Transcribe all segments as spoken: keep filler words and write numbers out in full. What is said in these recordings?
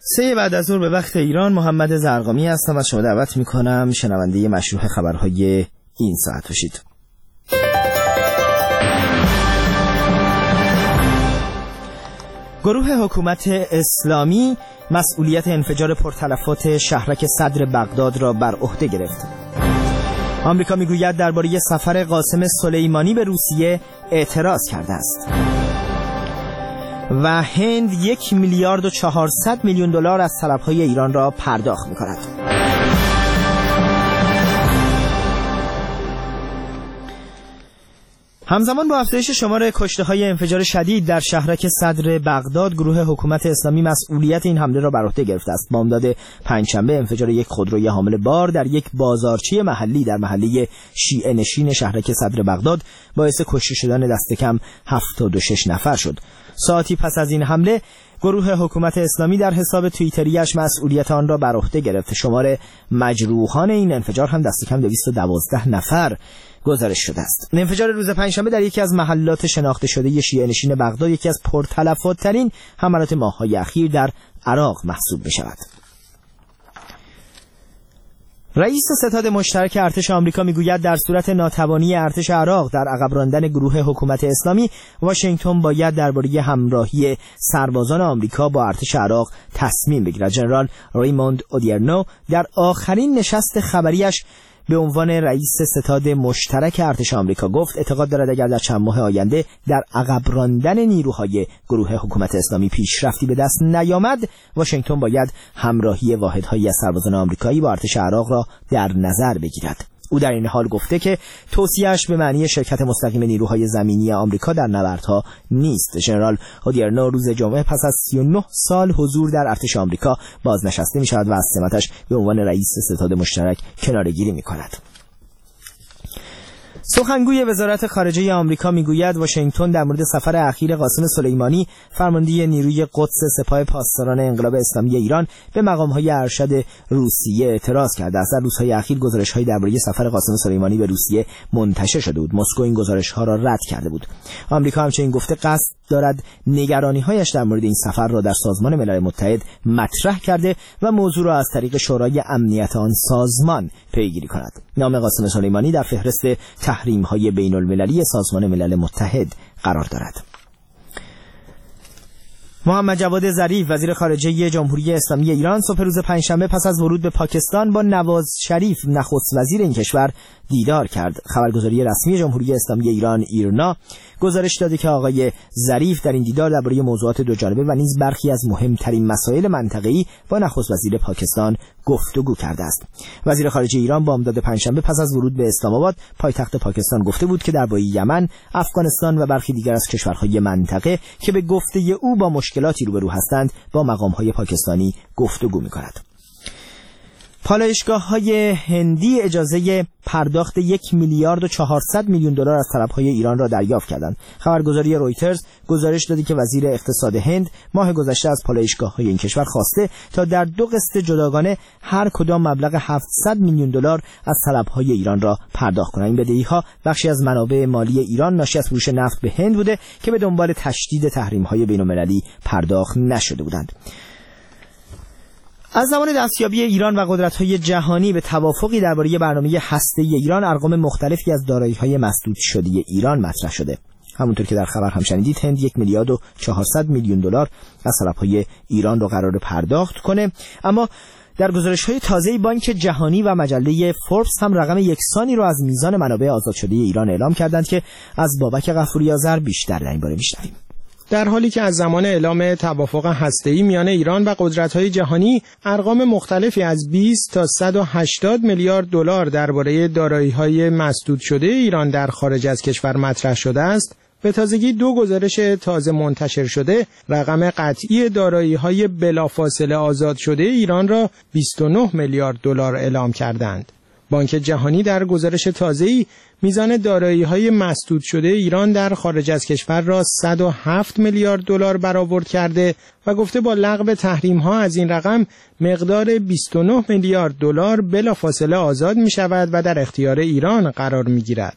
سه بعد از ظهر به وقت ایران، محمد زرقامی هستم و شما دعوت میکنم شنونده مشروع خبرهای این ساعت باشید. گروه حکومت اسلامی مسئولیت انفجار پرتلفات شهرک صدر بغداد را بر عهده گرفت. آمریکا میگوید درباره سفر قاسم سلیمانی به روسیه اعتراض کرده است. و هند یک میلیارد و چهارصد میلیون دلار از طلب‌های ایران را پرداخت می‌کند. همزمان با افزایش شمار کشته‌های انفجار شدید در شهرک صدر بغداد، گروه حکومت اسلامی مسئولیت این حمله را بر عهده گرفته است. بامداد پنجشنبه انفجار یک خودروی حامل بار در یک بازارچه محلی در محله شیعه نشین شهرک صدر بغداد باعث کشته شدن دست کم هفتاد و شش نفر شد. ساعتی پس از این حمله، گروه حکومت اسلامی در حساب توییتریش مسئولیت آن را بر عهده گرفت. شمار مجروحان این انفجار هم دست کم دویست و دوازده نفر گزارش شده است. انفجار روز پنجشنبه در یکی از محلات شناخته شده شیعه نشین بغداد یکی از پرتلفات‌ترین حملات ماه‌های اخیر در عراق محسوب می‌شود. رئیس ستاد مشترک ارتش آمریکا میگوید در صورت ناتوانی ارتش عراق در عقب راندن گروه حکومت اسلامی، واشنگتن باید درباره همراهی سربازان آمریکا با ارتش عراق تصمیم بگیرد. ژنرال ریموند اودیرنو در آخرین نشست خبریش به عنوان رئیس ستاد مشترک ارتش آمریکا گفت اعتقاد دارد اگر در چند ماه آینده در عقب راندن نیروهای گروه حکومت اسلامی پیشرفتی به دست نیامد، واشنگتن باید همراهی واحدهایی از سربازان آمریکایی با ارتش عراق را در نظر بگیرد. او در این حال گفته که توصیه‌اش به معنی شرکت مستقیم نیروهای زمینی آمریکا در نبردها نیست. ژنرال اودیرنو روز جمعه پس از سی و نه سال حضور در ارتش آمریکا بازنشسته می‌شود و از سمتش به عنوان رئیس ستاد مشترک کناره‌گیری می‌کند. سخنگوی وزارت خارجه آمریکا میگوید واشنگتن در مورد سفر اخیر قاسم سلیمانی، فرمانده نیروی قدس سپاه پاسداران انقلاب اسلامی ایران، به مقام‌های ارشد روسیه اعتراض کرده است. در روزهای اخیر گزارش‌هایی درباره سفر قاسم سلیمانی به روسیه منتشر شده بود. مسکو این گزارش‌ها را رد کرده بود. آمریکا همچنین گفته قصد دارد نگرانی‌هایش در مورد این سفر را در سازمان ملل متحد مطرح کرده و موضوع را از طریق شورای امنیت آن سازمان پیگیری کند. نام قاسم سلیمانی در فهرست تحریم‌های بین‌المللی سازمان ملل متحد قرار دارد. محمد جواد ظریف وزیر خارجه جمهوری اسلامی ایران صبح روز پنجشنبه پس از ورود به پاکستان با نواز شریف نخست وزیر این کشور دیدار کرد. خبرگزاری رسمی جمهوری اسلامی ایران ایرنا گزارش داده که آقای ظریف در این دیدار درباره موضوعات دو جانبه و نیز برخی از مهمترین مسائل منطقه‌ای با نخست وزیر پاکستان گفتگو کرده است. وزیر خارجه ایران بامداد پنجشنبه پس از ورود به اسلام آباد پایتخت پاکستان گفته بود که درباره یمن، افغانستان و برخی دیگر از کشورهای منطقه که به گفته او با مشکلاتی روبرو هستند با مقام‌های پاکستانی گفتگو می‌کند. پالایشگاه‌های هندی اجازه پرداخت یک میلیارد و چهارصد میلیون دلار از طلب‌های ایران را دریافت کردند. خبرگزاری رویترز گزارش داده که وزیر اقتصاد هند ماه گذشته از پالایشگاه‌های این کشور خواسته تا در دو قسط جداگانه هر کدام مبلغ هفتصد میلیون دلار از طلب‌های ایران را پرداخت کنند. این بدهی‌ها بخشی از منابع مالی ایران ناشی از فروش نفت به هند بوده که به دنبال تشدید تحریم‌های بین‌المللی پرداخت نشده بودند. از زمان دستیابی ایران و قدرت‌های جهانی به توافقی درباره برنامه هسته‌ای ایران، ارقام مختلفی از دارایی‌های مسدود شده ایران مطرح شده. همونطور که در خبر هم شنیدید، هند یک میلیارد و چهارصد میلیون دلار از طلب‌های ایران را قرار پرداخت کنه، اما در گزارش‌های تازه‌ای بانک جهانی و مجله فوربس هم رقم یکسانی را از میزان منابع آزاد شده ایران اعلام کردند که از بابک غفوری آذر بیشتر در این باره می‌شنویم. در حالی که از زمان اعلام توافق هسته‌ای میان ایران و قدرت‌های جهانی ارقام مختلفی از بیست تا صد و هشتاد میلیارد دلار درباره دارایی‌های مسدود شده ایران در خارج از کشور مطرح شده است، به تازگی دو گزارش تازه منتشر شده رقم قطعی دارایی‌های بلافاصله آزاد شده ایران را بیست و نه میلیارد دلار اعلام کردند. بانک جهانی در گزارش تازه‌ای میزان دارایی‌های مسدود شده ایران در خارج از کشور را صد و هفت میلیارد دلار برآورد کرده و گفته با لغو تحریم‌ها از این رقم مقدار بیست و نه میلیارد دلار بلافاصله آزاد می‌شود و در اختیار ایران قرار می‌گیرد.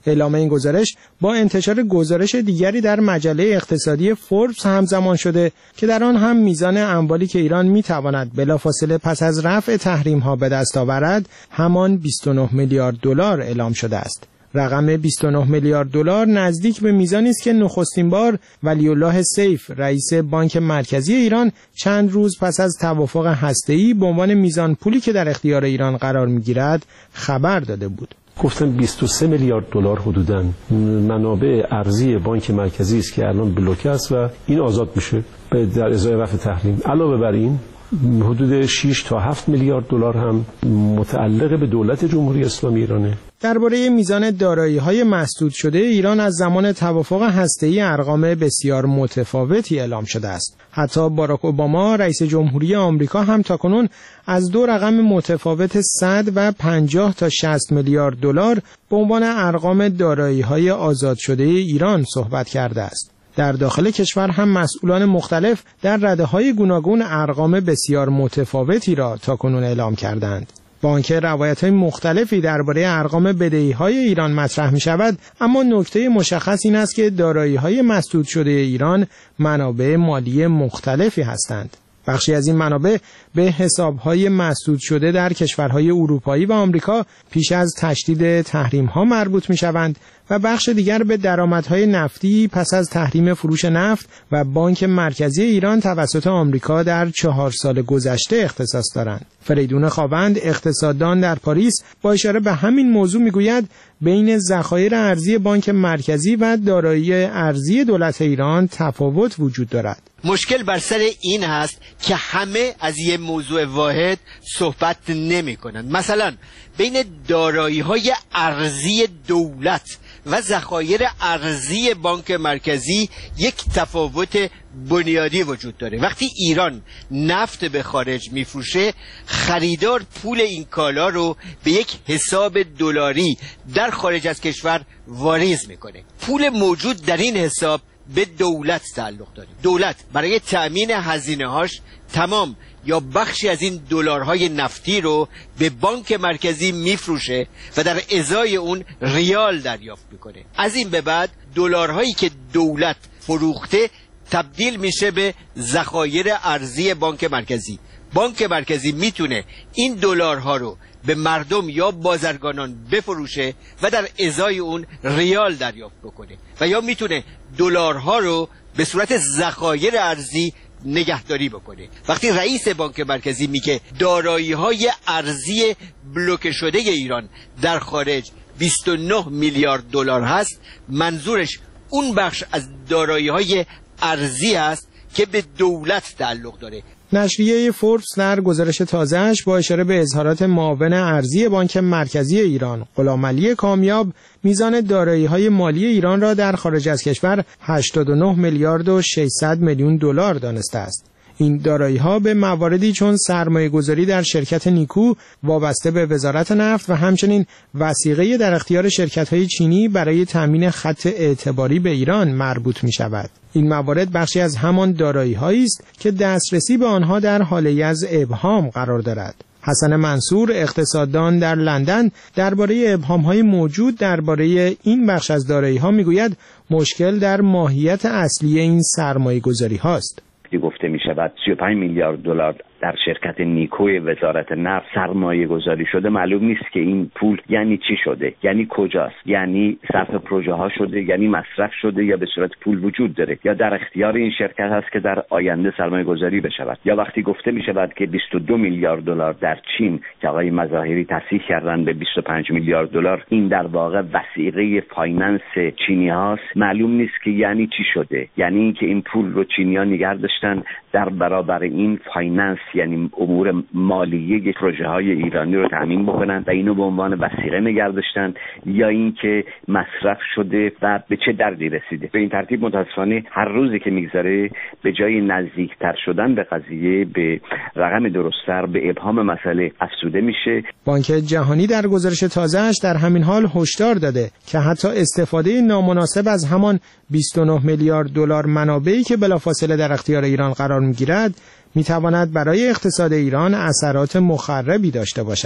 اعلام این گزارش با انتشار گزارش دیگری در مجله اقتصادی فوربس همزمان شده که در آن هم میزان اموالی که ایران میتواند بلافاصله پس از رفع تحریم‌ها به دست آورد همان بیست و نه میلیارد دلار اعلام شده است. رقم بیست و نه میلیارد دلار نزدیک به میزانی است که نخستین بار ولی الله سیف رئیس بانک مرکزی ایران چند روز پس از توافق هسته‌ای به عنوان میزان پولی که در اختیار ایران قرار میگیرد خبر داده بود. گفتن بیست و سه میلیارد دلار حدوداً منابع ارزی بانک مرکزی است که الان بلوکه است و این آزاد میشه در ازای رفع تحریم. علاوه بر این حدود شش تا هفت میلیارد دلار هم متعلق به دولت جمهوری اسلامی ایرانه. درباره میزان دارایی‌های مسدود شده ایران از زمان توافق هسته‌ای ارقام بسیار متفاوتی اعلام شده است. حتی باراک اوباما رئیس جمهوری آمریکا هم تاکنون از دو رقم متفاوت صد و پنجاه تا شصت میلیارد دلار به عنوان ارقام دارایی‌های آزاد شده ایران صحبت کرده است. در داخل کشور هم مسئولان مختلف در رده‌های گوناگون ارقام بسیار متفاوتی را تاکنون اعلام کردند. بانک روایت‌های مختلفی درباره ارقام بدهی‌های ایران مطرح می‌شود، اما نکته مشخص این است که دارایی‌های مسدود شده ایران منابع مالی مختلفی هستند. بخشی از این منابع به حساب‌های مسدود شده در کشورهای اروپایی و آمریکا پیش از تشدید تحریم‌ها مربوط می‌شوند و بخش دیگر به درآمدهای نفتی پس از تحریم فروش نفت و بانک مرکزی ایران توسط آمریکا در چهار سال گذشته اختصاص دارند. فریدون خاوند اقتصاددان در پاریس با اشاره به همین موضوع میگوید بین ذخایر ارزی بانک مرکزی و دارایی ارزی دولت ایران تفاوت وجود دارد. مشکل بر سر این هست که همه از یک موضوع واحد صحبت نمی کنند. مثلا بین دارایی‌های ارزی دولت و ذخایر ارزی بانک مرکزی یک تفاوت بنیادی وجود داره. وقتی ایران نفت به خارج میفروشه، خریدار پول این کالا رو به یک حساب دلاری در خارج از کشور واریز میکنه. پول موجود در این حساب به دولت تعلق داره. دولت برای تأمین هزینه‌هاش تمام یا بخشی از این دلارهای نفتی رو به بانک مرکزی میفروشه و در ازای اون ریال دریافت میکنه. از این به بعد دلارهایی که دولت فروخته تبدیل میشه به ذخایر ارزی بانک مرکزی. بانک مرکزی میتونه این دلارها رو به مردم یا بازرگانان بفروشه و در ازای اون ریال دریافت بکنه و یا میتونه دلارها رو به صورت ذخایر ارزی نگهداری بکنه. وقتی رئیس بانک مرکزی میگه دارایی‌های ارزی بلوکه شده ایران در خارج بیست و نه میلیارد دلار هست، منظورش اون بخش از دارایی‌های ارزی است که به دولت تعلق داره. نشریه فوربس در گزارش تازه‌اش با اشاره به اظهارات معاون ارزی بانک مرکزی ایران غلامعلی کامیاب میزان دارایی‌های مالی ایران را در خارج از کشور هشتاد و نه میلیارد و ششصد میلیون دلار دانسته است. این دارایی‌ها به مواردی چون سرمایه‌گذاری در شرکت نیکو وابسته به وزارت نفت و همچنین وثیقه در اختیار شرکت‌های چینی برای تامین خط اعتباری به ایران مربوط می‌شود. این موارد بخشی از همان دارایی‌هایی است که دسترسی به آنها در حاله از ابهام قرار دارد. حسن منصور اقتصاددان در لندن درباره ابهام‌های موجود درباره این بخش از دارایی‌ها می‌گوید مشکل در ماهیت اصلی این سرمایه‌گذاری‌هاست. گفته می شود سی و پنج میلیارد دلار در شرکت نیکوی وزارت نفت سرمایه گذاری شده. معلوم نیست که این پول یعنی چی شده، یعنی کجاست، یعنی صرف پروژه ها شده، یعنی مصرف شده، یا به صورت پول وجود داره، یا در اختیار این شرکت هست که در آینده سرمایه گذاری بشود. یا وقتی گفته می شود که بیست و دو میلیارد دلار در چین که آقای مظاهری تصحیح کردن به بیست و پنج میلیارد دلار، این در واقع وثیقه فایننس چینی هاست. معلوم نیست که یعنی چی شده، یعنی اینکه این پول رو چینی‌ها نگه داشتن در برابر این فایننس، یعنی امور مالیه پروژه های ایرانی رو تامین بکنن و اینو به عنوان وثیقه نگه داشتن، یا اینکه مصرف شده و به چه دردی رسیده. به این ترتیب متاسفانه هر روزی که میگذره به جای نزدیکتر شدن به قضیه به رقم درست‌تر به ابهام مسئله افزوده میشه. بانک جهانی در گزارش تازه‌اش در همین حال هشدار داده که حتی استفاده نامناسب از همان بیست و نه میلیارد دلار منابعی که بلافاصله در اختیار ایران قرار میگیرد میتواند برای اقتصاد ایران اثرات مخربی داشته باشد.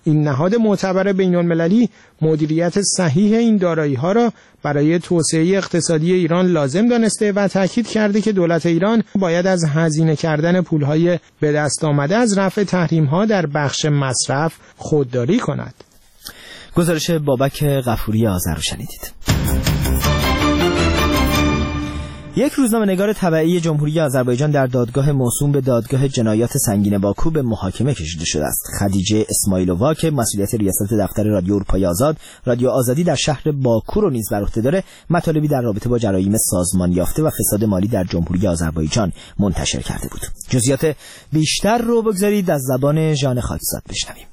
این نهاد معتبر بین‌المللی مدیریت صحیح این دارایی‌ها را برای توسعه اقتصادی ایران لازم دانسته و تاکید کرده که دولت ایران باید از هزینه کردن پول‌های به دست آمده از رفع تحریم‌ها در بخش مصرف خودداری کند. گزارش بابک غفوری آذر رو شنیدید. یک روزنامه‌نگار تبعی جمهوری آذربایجان در دادگاه موسوم به دادگاه جنایات سنگین باکو به محاکمه کشیده شده است. خدیجه اسماعیلووا که مسئولیت ریاست دفتر رادیو اروپای آزاد، رادیو آزادی در شهر باکو رو نیز بر عهده داره، مطالبی در رابطه با جرایم سازمان یافته و فساد مالی در جمهوری آذربایجان منتشر کرده بود. جزئیات بیشتر رو بگذارید از زبان ژان خاکزاد بشنویم.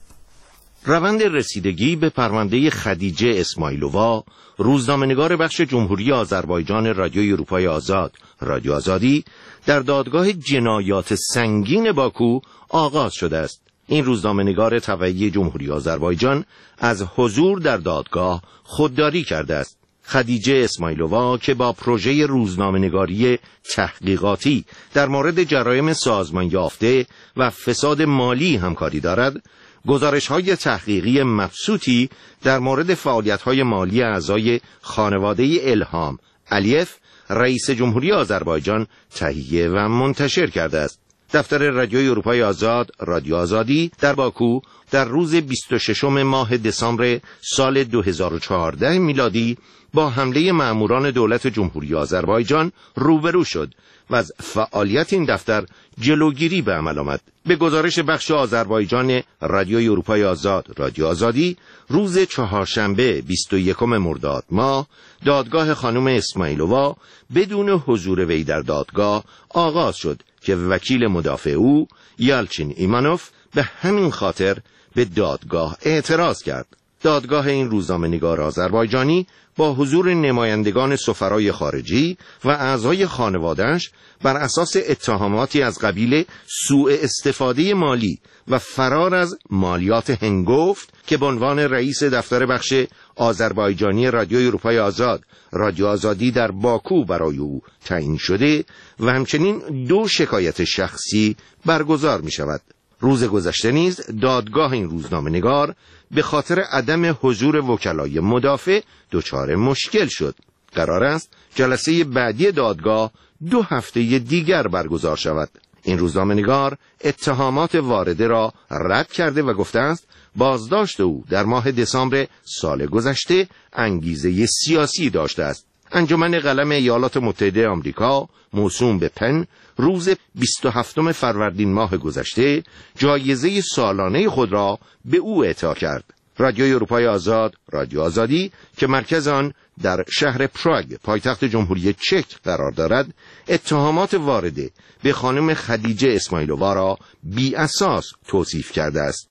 روند رسیدگی به پرونده خدیجه اسماعیلووا، روزنامه‌نگار بخش جمهوری آذربایجان رادیوی اروپای آزاد، رادیو آزادی، در دادگاه جنایات سنگین باکو آغاز شده است. این روزنامه‌نگار تبعی جمهوری آذربایجان از حضور در دادگاه خودداری کرده است. خدیجه اسماعیلووا که با پروژه روزنامه‌نگاری تحقیقاتی در مورد جرایم سازمان یافته و فساد مالی همکاری دارد، گزارش‌های تحقیقی مبسوطی در مورد فعالیت‌های مالی اعضای خانواده الهام علیف رئیس جمهوری آذربایجان تهیه و منتشر کرده است. دفتر رادیوی اروپای آزاد، رادیو آزادی در باکو در روز بیست و ششم ماه دسامبر سال دو هزار و چهارده میلادی با حمله مأموران دولت جمهوری آذربایجان روبرو شد و از فعالیت این دفتر جلوگیری به عمل آمد. به گزارش بخش آذربایجان رادیوی اروپای آزاد، رادیو آزادی، روز چهارشنبه بیست و یکم مرداد ماه دادگاه خانم اسماعیلووا بدون حضور وی در دادگاه آغاز شد که وکیل مدافع او یالچین ایمانوف به همین خاطر به دادگاه اعتراض کرد. دادگاه این روزنامه‌نگار آذربایجانی با حضور نمایندگان سفرای خارجی و اعضای خانواده‌اش بر اساس اتهاماتی از قبیل سوء استفاده مالی و فرار از مالیات هنگفت که به عنوان رئیس دفتر بخش آذربایجانی رادیوی اروپای آزاد، رادیو آزادی در باکو برای او تعیین شده و همچنین دو شکایت شخصی برگزار می شود. روز گذشته نیز دادگاه این روزنامه‌نگار به خاطر عدم حضور وکلای مدافع دچار مشکل شد. قرار است جلسه بعدی دادگاه دو هفته دیگر برگزار شود. این روزنامه‌نگار اتهامات وارده را رد کرده و گفته است بازداشت او در ماه دسامبر سال گذشته انگیزه سیاسی داشته است. انجمن قلم ایالات متحده آمریکا موسوم به پن روز بیست و هفتم فروردین ماه گذشته جایزه سالانه خود را به او اعطا کرد. رادیوی اروپای آزاد، رادیو آزادی که مرکز آن در شهر پراگ پایتخت جمهوری چک قرار دارد، اتهامات وارده به خانم خدیجه اسماعیلووا را بی اساس توصیف کرده است.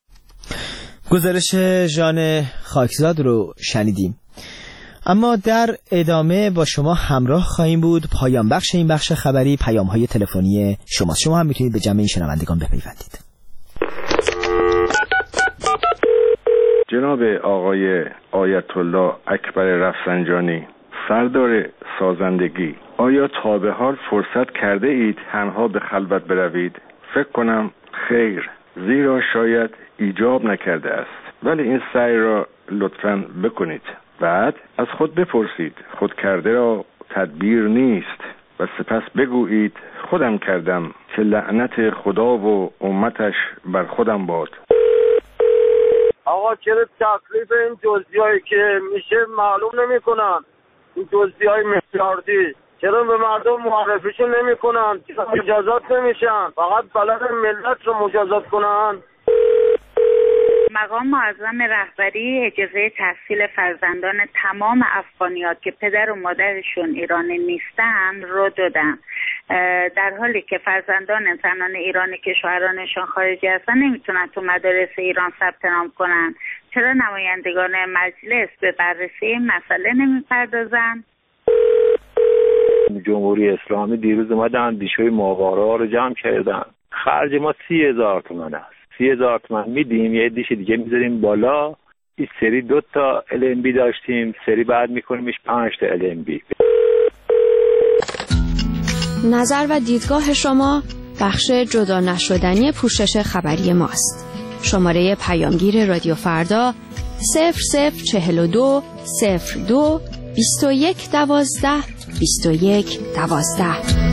گزارش ژان خاکزاد رو شنیدیم. اما در ادامه با شما همراه خواهیم بود. پایان بخش این بخش خبری پیام‌های تلفنی شما. شما هم میتونید به جمع این شنوندگان بپیوندید. جناب آقای آیت الله اکبر رفسنجانی، سردار سازندگی، آیا تا به حال فرصت کرده اید تنها به خلوت بروید؟ فکر کنم خیر، زیرا شاید ایجاب نکرده است، ولی این سعی را لطفاً بکنید. بعد از خود بپرسید خود کرده را تدبیر نیست و سپس بگویید خودم کردم که لعنت خدا و امتش بر خودم باد. آقا چرا تکلیف این دزدیایی که میشه معلوم نمی کنن؟ این دزدیای میلیاردی چرا به مردم معرفیشون نمی کنن؟ چرا مجازات نمیشن؟ فقط بلد ملت رو مجازات کنن. مقام معظم رهبری اجازه تحصیل فرزندان تمام افغانیات که پدر و مادرشون ایرانی نیستن رو دادن، در حالی که فرزندان زنان ایرانی که شوهرانشان خارجی هستن نمیتونن تو مدارس ایران ثبت نام کنن. چرا نمایندگان مجلس به بررسی این مسئله نمیپردازن؟ جمهوری اسلامی دیروز اومدن دیشوی ماهواره رو جمع کردن. خرج ما سی هزار تومن است. سی هزار تومن میدیم، یه دیش دیگه میذاریم بالا. این سری دو تا ال ام بی داشتیم، سری بعد میکنیمش پنج تا ال ام بی. نظر و دیدگاه شما بخش جدا نشدنی پوشش خبری ماست. شماره پیامگیر رادیو فردا صفر صفر چهل و دو صفر دو بیست و یک دوازده بیست و یک دوازده.